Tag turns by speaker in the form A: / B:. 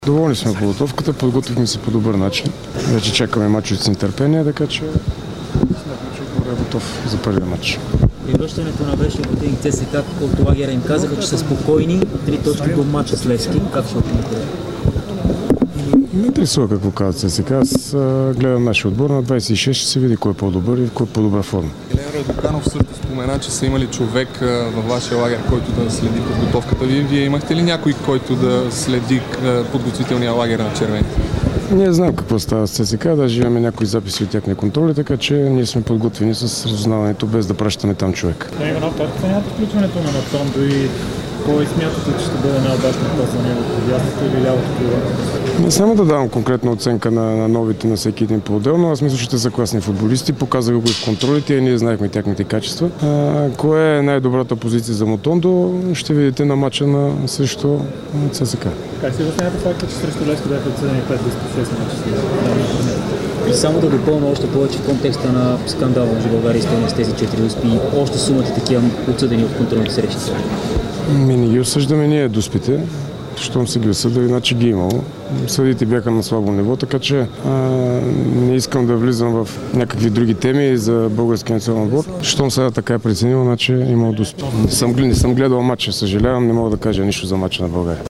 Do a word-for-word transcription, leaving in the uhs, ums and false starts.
A: Доволни сме подготовката, подготвихме се по добър начин. Вече чакаме мачовете с нетърпение, така че смятам, че отборът е готов за първия мач.
B: При връщането на Вещия противник ЦСКА от лагера им казаха, че са спокойни, три точки до мача с Левски. Как ще отминете?
A: Не интересува какво казват ЦСКА. Аз гледам нашия отбор на двадесет и шест, ще се види кой е по-добър и кой е по-добра форма.
C: Елен Радоканов също спомена, че са имали човек във вашия лагер, който да следи подготовката ви. Вие имахте ли някой, който да следи подготвителния лагер на червените?
A: Ние знаем какво става с ЦСКА, даже имаме някои записи от тяхни контроли, така че ние сме подготвени с разузнаването, без да пращаме там човек.
D: Да, Иванов, как оценявате включването на Матондо и кой смятате, че ще бъде най-удачен път за него, дясното или лявото крило?
A: Не само да давам конкретна оценка на, на новите, на всеки един по-отделно, аз мисля, че те са класни футболисти, показаха го и в контролите и ние знаехме тяхните качества. А, кое е най-добрата позиция за Матондо, ще видите на мача на срещу ЦСКА.
D: Как си обяснявате факта, че срещу Левски бяха отсъдени пет до шест мача?
B: И само да допълня още повече в контекста на скандала между България и Естония с тези четири успи, още сумата такива отсъдени от контролните срещи.
A: Ми не ги осъждаме ние доспите, щом се ги осъдали, иначе ги имало. Съдите бяха на слабо ниво, така че а, не искам да влизам в някакви други теми за българския национален отбор. Щом сега така е преценил, иначе имал доспит. Не съм, не съм гледал матча, съжалявам, не мога да кажа нищо за матча на България.